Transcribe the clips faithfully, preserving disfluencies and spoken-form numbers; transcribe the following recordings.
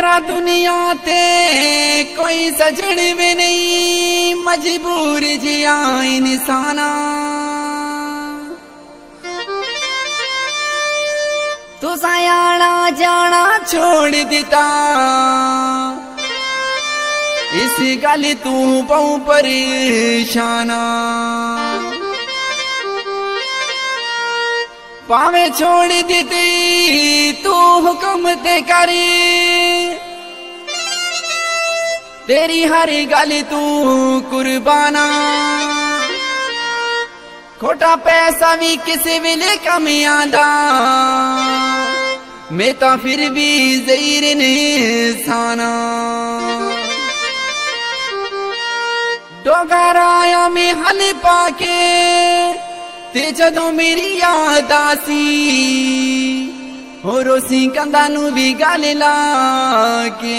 मेरा दुनिया ते कोई सजन भी नहीं, मजबूर जिया इंसाना। तू आना जाना छोड़ दिता, इस गल तू बहु परेशाना। पावे छोड़ दीती तू हुक्म ते करी, तेरी हर गल तू कुर्बाना। खोटा पैसा भी किसी वेले कम आंदा, मैं तो फिर भी ज़हीर इंसाना। डोगराया में हल पाके ते जदों मेरी याद आसी, हो रोसी कंधा नू भी गल ला के।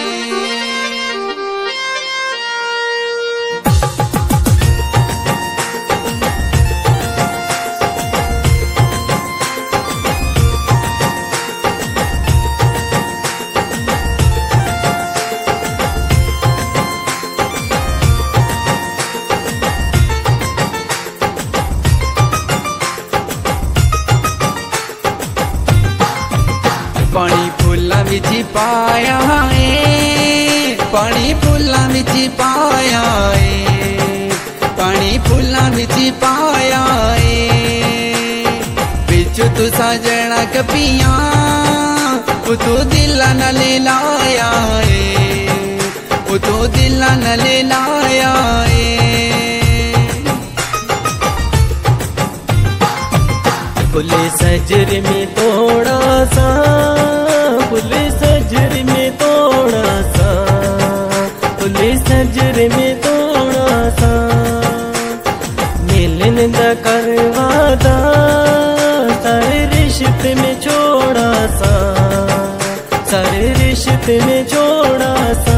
पानी फुल्लां विच पाया है, पानी फुल्लां विच पाया है, पानी फुल्लां विच पाया है। बिच तू सजना कपियां तू दिल न ले लाया है, तू दिल न ले लाया है। फुले सजर में थोड़ा सा, फुले सजर में थोड़ा सा, फुले सजर में थोड़ा सा। मिलन दा करवादा सारे रिश्ते में छोड़ा सा, सारे रिश्ते में छोड़ा सा।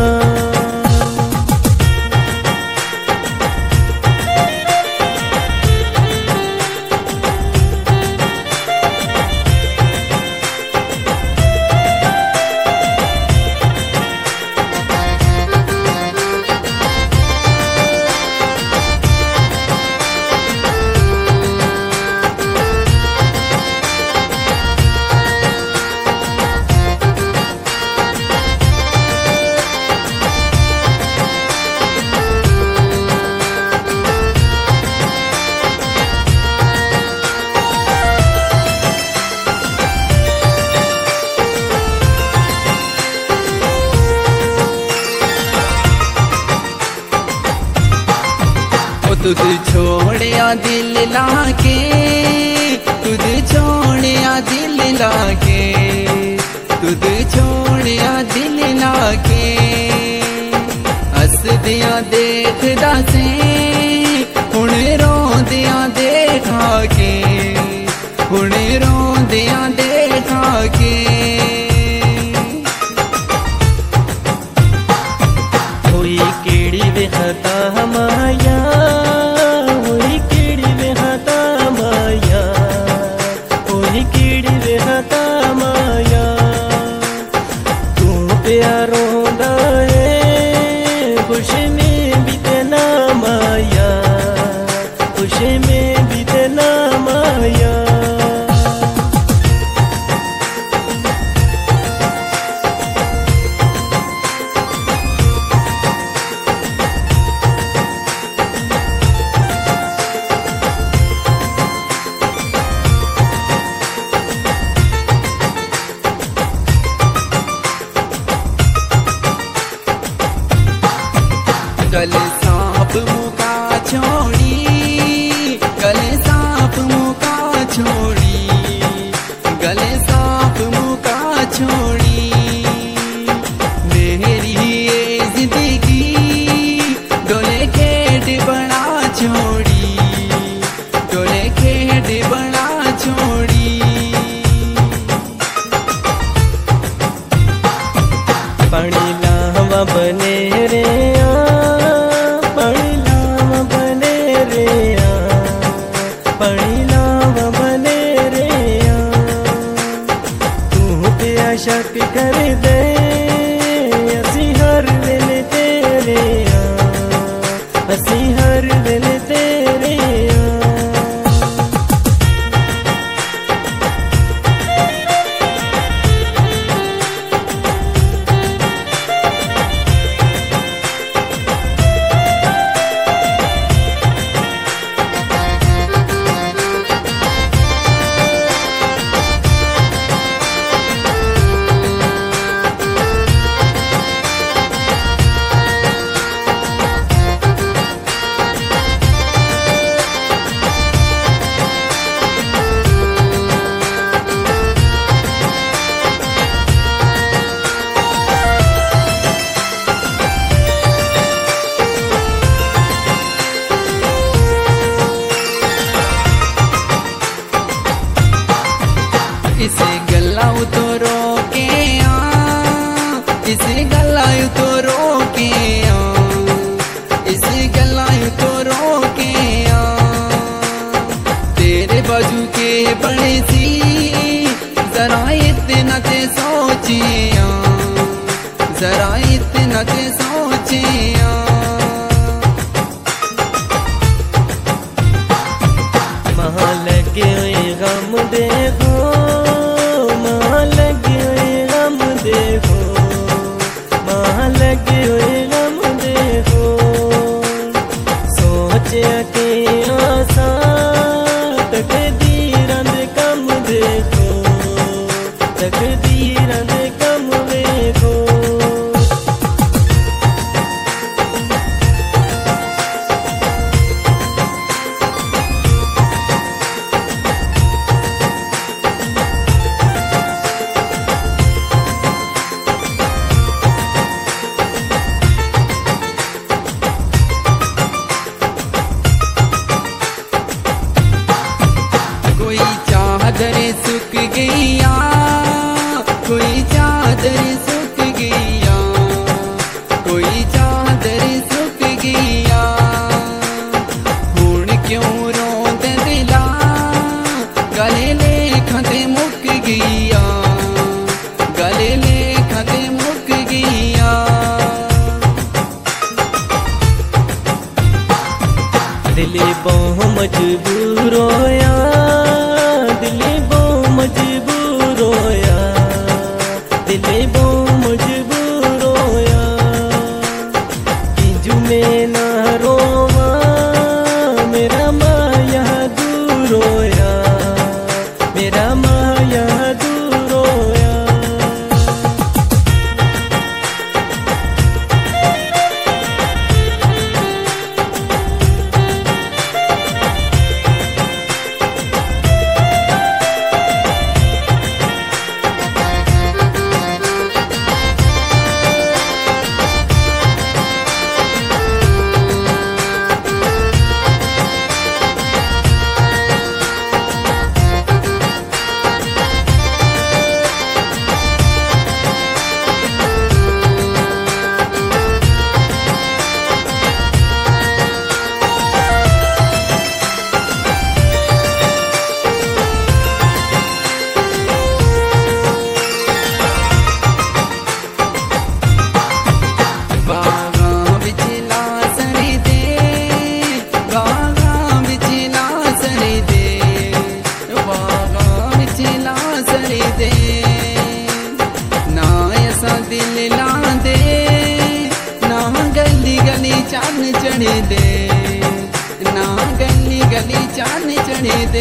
तुझ छोड़िया दिल लाके, तुझ छोड़िया दिल लाके, तुझ छोड़िया दिल लाके। हसदिया देखदा से हुण रोंदिया देखा के, हुण रोंदिया देखा के। होई केड़ी बेहता माया, रोंदा है खुशी में बीतना माया, खुशी में बीतना माया। गले सांप मुका छोड़ी, गले सांप मुका छोड़ी, गले सांप मुका छोड़ी। मेरी ये जिंदगी डोले खेड बना छोड़ी, डोले खेड बना छोड़ी। पानी लावा बने रे, शक कर दे इसे गला उतरो के आ, इसे गला उतरो के आ, इसे गला उतरो के आ। तेरे बाजू के बड़े सी जरा इतना ते सोचिया, जरा इतना ते सोचिया। महा लगे हुए गम देखो, महा लगे हुए गम देखो, महा लगे हुए गम देखो। सोचा के आसा तकदीरां दे कम देखो, तकदीरां दे कम देखो। कोई चादर सूख गईया, कोई चादर सूख गईया, कोई चादर सूख गईया। हुण क्यों रोंद दिला, गले लेखां ते मुक गईया, गले लेखां ते मुक गईया। दिले बहु मजबूर होया, दिले बहु मजबूर होया, दिले बहु मजबूर होया। किंजू में ना रोवा, मेरा माया दूर होया, मेरा माया दूर होया। चान चढ़े दे, ना गली गली चान चढ़े दे।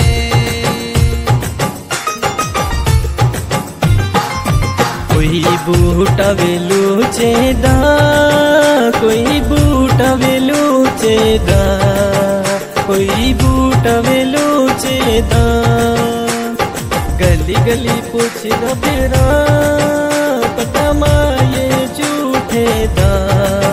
कोई बूटा वेलू चेदा, कोई बूटा वेलू चेदा, कोई बूटा वेलू चेदा। गली गली पूछदा फिरा, पता माये झूठे दा।